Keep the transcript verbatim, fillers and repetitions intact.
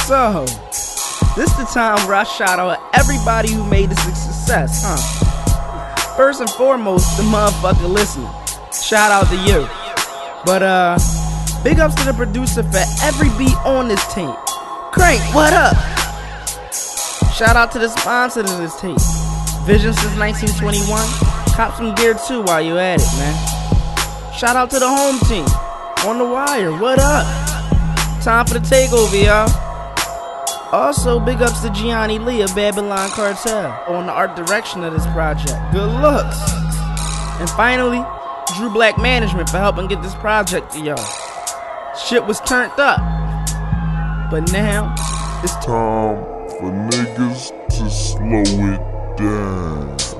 So, this the time where I shout out everybody who made this a success, huh? First and foremost, the motherfucker listening. Shout out to you. But uh, big ups to the producer for every beat on this tape. Crank, what up? Shout out to the sponsor to this tape. Vision since nineteen twenty-one. Cop some gear too while you at it, man. Shout out to the home team. On the wire, what up? Time for the takeover, y'all. Also, big ups to Gianni Lee of Babylon Cartel on the art direction of this project. Good looks. And finally, Drew Black Management for helping get this project to y'all. Shit was turned up. But now, it's time for niggas to slow it down.